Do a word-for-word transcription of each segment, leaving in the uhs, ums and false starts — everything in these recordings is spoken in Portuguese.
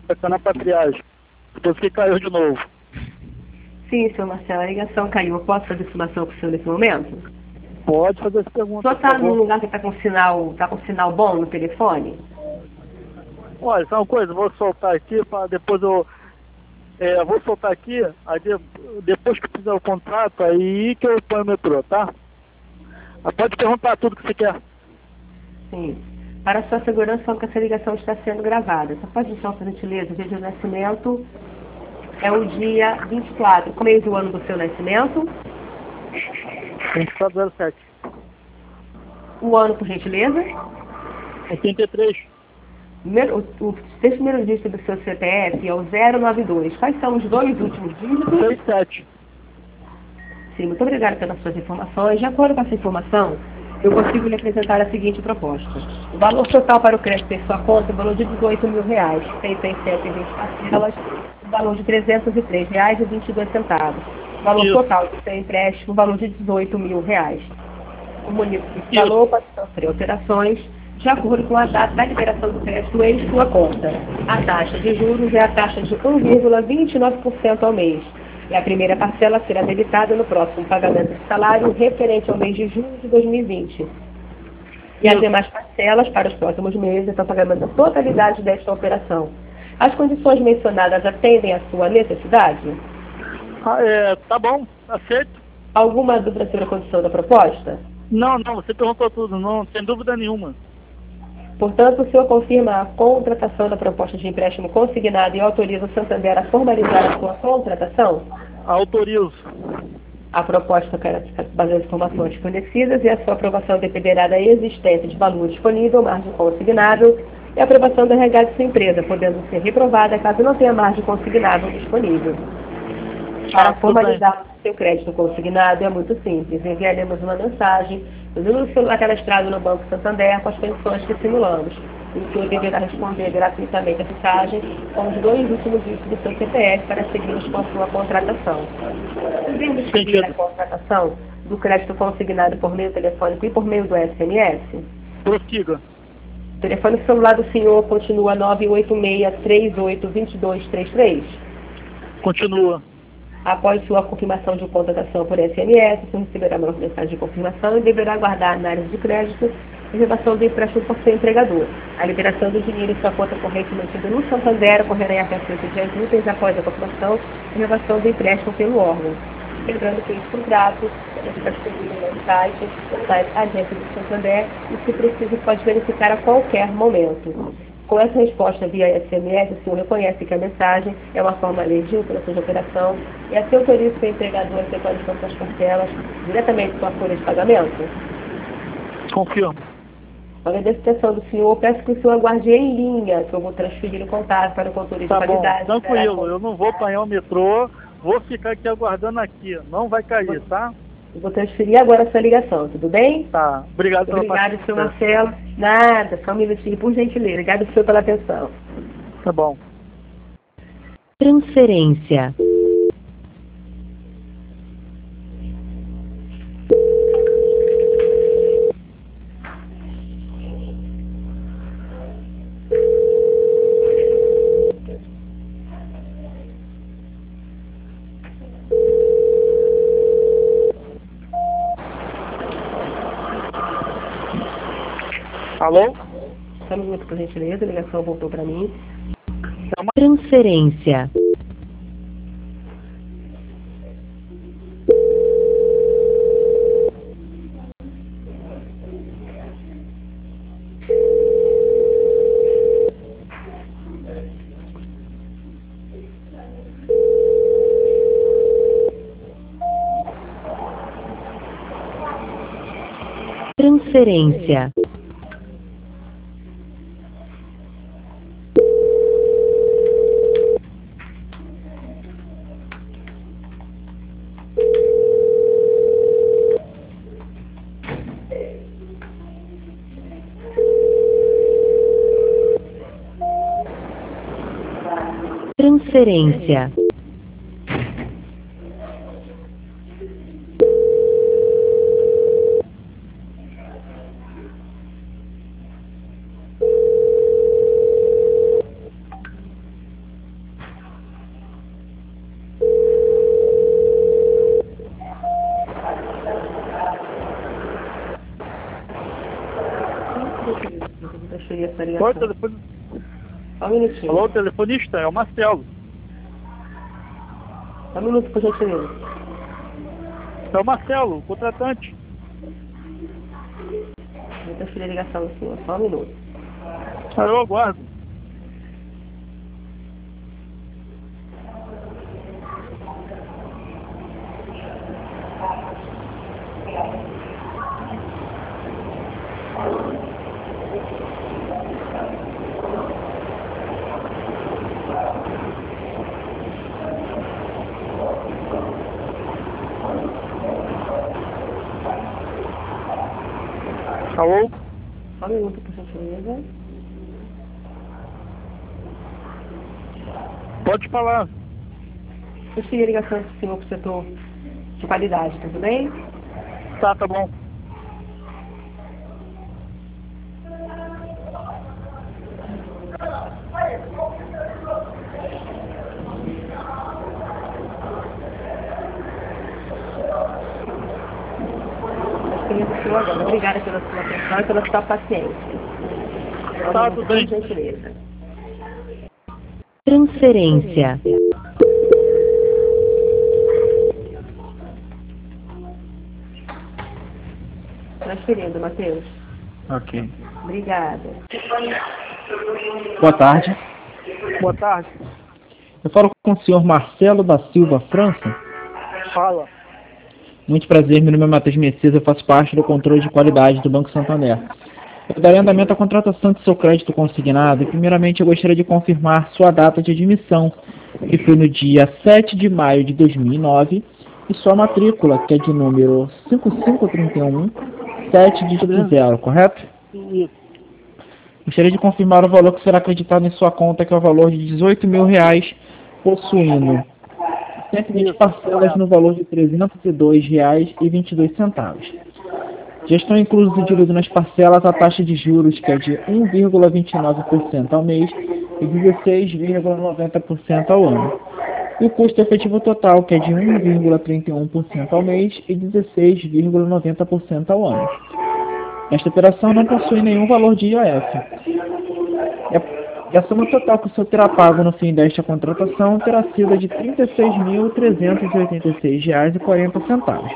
Está na patriagem. Depois que caiu de novo. Sim, senhor Marcelo, a ligação caiu. Eu posso fazer informação com o senhor nesse momento? Pode fazer essa O pergunta, senhor por está num favor. lugar que está com sinal, tá com sinal bom no telefone? Olha, só uma coisa, vou soltar aqui, para depois eu... É, vou soltar aqui, aí de, depois que fizer o contrato, aí que eu ponho o metrô, tá? Mas pode perguntar tudo que você quer. Sim. Para sua segurança, só que essa ligação está sendo gravada. Só pode deixar, por gentileza, o dia de nascimento é o dia vinte e quatro. Qual mês do ano do seu nascimento? vinte e quatro zero sete. O ano, por gentileza? oitenta e três. Primeiro, o, o sexto primeiro dígito do seu C P F é o zero nove dois. Quais são os dois últimos dígitos? seis sete. Sim, muito obrigada pelas suas informações. De acordo com essa informação, eu consigo lhe apresentar a seguinte proposta. O valor total para o crédito em sua conta é o valor de dezoito mil reais, feito em cento e vinte parcelas, o valor de trezentos e três reais e vinte e dois centavos. O valor Isso. total do seu empréstimo, o valor de dezoito mil reais. Comunico que esse Isso. valor pode sofrer alterações de acordo com a data da liberação do crédito em sua conta. A taxa de juros é a taxa de um vírgula vinte e nove por cento ao mês. E a primeira parcela será debitada no próximo pagamento de salário referente ao mês de junho de dois mil e vinte. E as Isso. demais parcelas para os próximos meses para o pagamento da totalidade desta operação. As condições mencionadas atendem à sua necessidade? Ah, é, tá bom, aceito. Alguma dúvida sobre a condição da proposta? Não, não, você perguntou tudo, não tem dúvida nenhuma. Portanto, o senhor confirma a contratação da proposta de empréstimo consignado e autoriza o Santander a formalizar a sua contratação? Autorizo. A proposta baseada em informações fornecidas e a sua aprovação dependerá da existência de valor disponível, margem consignável e a aprovação do R H de sua empresa, podendo ser reprovada caso não tenha margem consignável disponível. Para Ah, tudo bem. formalizar o seu crédito consignado é muito simples. Enviaremos uma mensagem do número celular cadastrado no Banco Santander com as condições que simulamos. O senhor deverá responder gratuitamente a mensagem com os dois últimos dígitos do seu C P F para seguirmos com a sua contratação. Podemos seguir a Sentido. contratação do crédito consignado por meio telefônico e por meio do S M S? Prossiga. O telefone celular do senhor continua nove oito seis, três oito dois dois três três? Continua. Após sua confirmação de contratação por S M S, você receberá uma mensagem de confirmação e deverá aguardar a análise de crédito e renovação do empréstimo por seu empregador. A liberação do dinheiro em sua conta corrente mantida no Santander ocorrerá em até oito dias úteis após a confirmação e renovação do empréstimo pelo órgão. Lembrando que esse contrato está disponível no site, no site Agência do Santander e, se preciso, pode verificar a qualquer momento. Com essa resposta via S M S, o senhor reconhece que a mensagem é uma forma legítima pela sua operação e assim autoriza o seu empregador a efetuar as parcelas diretamente com a folha de pagamento? Confirmo. Para a identificação do senhor, peço que o senhor aguarde em linha, que eu vou transferir o contato para o controle Tá de bom, qualidade. tranquilo, eu não vou apanhar o metrô, vou ficar aqui aguardando aqui, não vai cair, tá? Eu vou transferir agora a sua ligação, tudo bem? Tá, obrigado pela Obrigado, paciência. senhor Marcelo. Nada, só um minutinho, por gentileza. Obrigado, senhor, pela atenção. Tá bom. Transferência. Alô? Só um minuto, por gentileza. A ligação voltou para mim. Transferência. Transferência. Transferência. da Oi, ligação. telefone... Só um minutinho. Alô, telefonista, é o Marcelo. Só um minuto, por gentileza. É o Marcelo, o contratante. Vou transferir a ligação do senhor. Só um minuto. Ah, eu aguardo. Alô? Só um minuto, por gentileza. Pode falar. Transferir a ligação do senhor para o setor de qualidade, tudo bem? Tá, tá bom. Agora. Obrigada pela sua atenção e pela sua paciência. Tá, tudo bem. Com gentileza. Transferência. Transferindo, Matheus. Ok. Obrigada. Boa tarde. Boa tarde. Eu falo com o senhor Marcelo da Silva França. Fala. Muito prazer, meu nome é Matheus Messias, eu faço parte do controle de qualidade do Banco Santander. Eu darei andamento à contratação de seu crédito consignado e, primeiramente, eu gostaria de confirmar sua data de admissão, que foi no dia sete de maio de dois mil e nove, e sua matrícula, que é de número cinco cinco três um sete dígito zero, correto? Isso. Gostaria de confirmar o valor que será acreditado em sua conta, que é o valor de dezoito mil reais, possuindo cento e vinte parcelas no valor de trezentos e dois reais e vinte e dois centavos. Já estão inclusos e divididos nas parcelas a taxa de juros, que é de um vírgula vinte e nove por cento ao mês e dezesseis vírgula noventa por cento ao ano. E o custo efetivo total, que é de um vírgula trinta e um por cento ao mês e dezesseis vírgula noventa por cento ao ano. Esta operação não possui nenhum valor de I O F. E a soma total que o senhor terá pago no fim desta contratação terá sido de trinta e seis mil trezentos e oitenta e seis reais e quarenta centavos.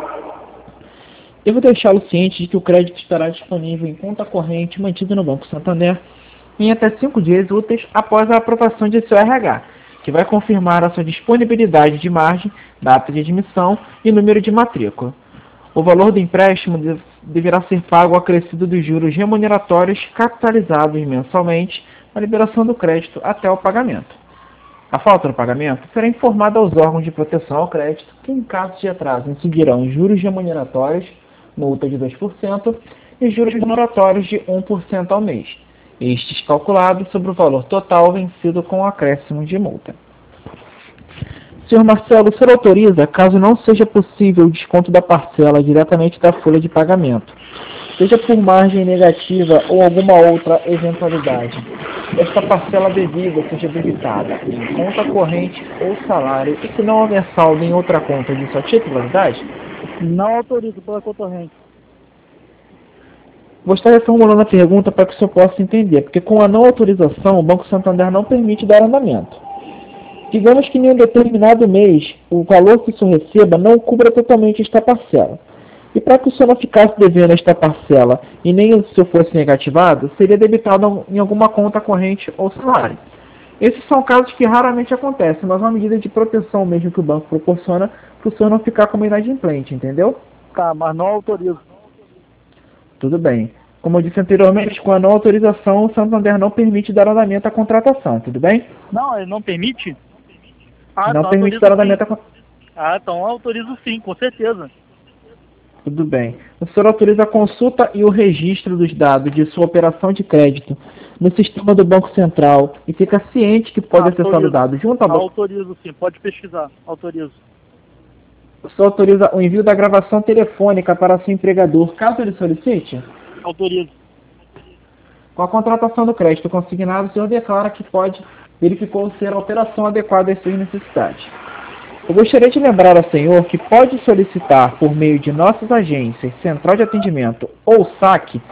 Devo deixá-lo ciente de que o crédito estará disponível em conta corrente mantida no Banco Santander em até cinco dias úteis após a aprovação de seu R H, que vai confirmar a sua disponibilidade de margem, data de admissão e número de matrícula. O valor do empréstimo deverá ser pago acrescido dos juros remuneratórios capitalizados mensalmente na liberação do crédito até o pagamento. A falta do pagamento será informada aos órgãos de proteção ao crédito, que em caso de atraso incidirão juros remuneratórios, multa de dois por cento, e juros remuneratórios de um por cento ao mês, estes calculados sobre o valor total vencido com o acréscimo de multa. senhor Marcelo, o senhor autoriza, caso não seja possível o desconto da parcela diretamente da folha de pagamento, seja por margem negativa ou alguma outra eventualidade, esta parcela devida seja debitada em conta corrente ou salário e que não houver saldo em outra conta de sua titularidade? Não autorizo pela concorrente. Vou estar reformulando a pergunta para que o senhor possa entender, porque com a não autorização o Banco Santander não permite dar andamento. Digamos que em um determinado mês o valor que o senhor receba não cubra totalmente esta parcela. E para que o senhor não ficasse devendo esta parcela e nem o senhor fosse negativado, seria debitado em alguma conta corrente ou salário. Esses são casos que raramente acontecem, mas é uma medida de proteção mesmo que o banco proporciona para o senhor não ficar como inadimplente, entendeu? Tá, mas não autorizo. Tudo bem. Como eu disse anteriormente, com a não autorização, o Santander não permite dar andamento à contratação, tudo bem? Não, ele não permite? Ah, não então permite autorizo dar sim. andamento à contratação. Ah, então autorizo sim, com certeza. Tudo bem. O senhor autoriza a consulta e o registro dos dados de sua operação de crédito no sistema do Banco Central e fica ciente que pode Autorizo. acessar os dados junto ao banco. Autorizo sim, pode pesquisar, autorizo. O senhor autoriza o envio da gravação telefônica para seu empregador, caso ele solicite? Autorizo. Com a contratação do crédito consignado, o senhor declara que pode verificou ser a operação adequada às suas necessidades. Eu gostaria de lembrar ao senhor que pode solicitar, por meio de nossas agências, central de atendimento ou saque,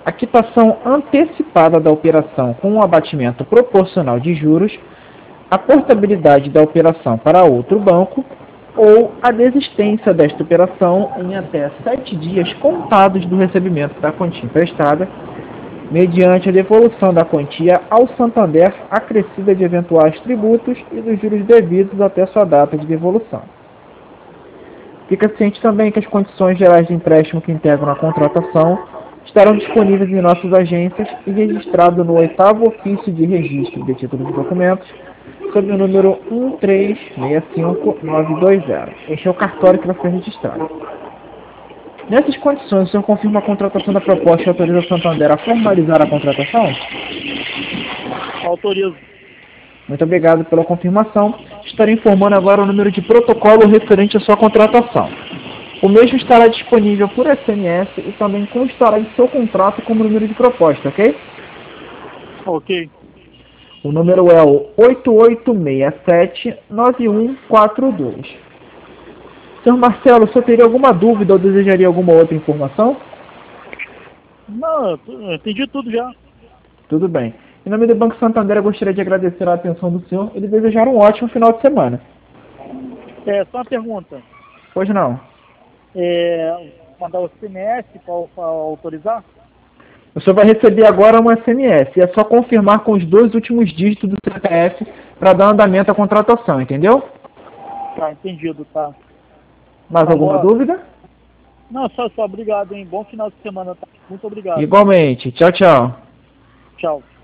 a quitação antecipada da operação com um abatimento proporcional de juros, a portabilidade da operação para outro banco ou a desistência desta operação em até sete dias contados do recebimento da quantia emprestada, mediante a devolução da quantia ao Santander acrescida de eventuais tributos e dos juros devidos até sua data de devolução. Fica ciente também que as condições gerais de empréstimo que integram a contratação estarão disponíveis em nossas agências e registrado no oitavo ofício de registro de títulos de documentos, sob o número um três seis cinco nove dois zero. Este é o cartório que vai ser registrado. Nessas condições, o senhor confirma a contratação da proposta e autoriza a Santander a formalizar a contratação? Autorizo. Muito obrigado pela confirmação. Estarei informando agora o número de protocolo referente à sua contratação. O mesmo estará disponível por S M S e também constará em seu contrato como número de proposta, ok? Ok. O número é o oito oito seis sete nove um quatro dois. senhor Marcelo, o senhor teria alguma dúvida ou desejaria alguma outra informação? Não, eu entendi tudo já. Tudo bem. Em nome do Banco Santander, eu gostaria de agradecer a atenção do senhor e de desejar um ótimo final de semana. É, só uma pergunta. Pois não. É, mandar o S M S para autorizar? O senhor vai receber agora um S M S e é só confirmar com os dois últimos dígitos do C P F para dar andamento à contratação, entendeu? Tá, entendido, tá. Mais Tá alguma bom. dúvida? Não, só, só obrigado, hein? Bom final de semana, tá? Muito obrigado. Igualmente. Tchau, tchau. Tchau.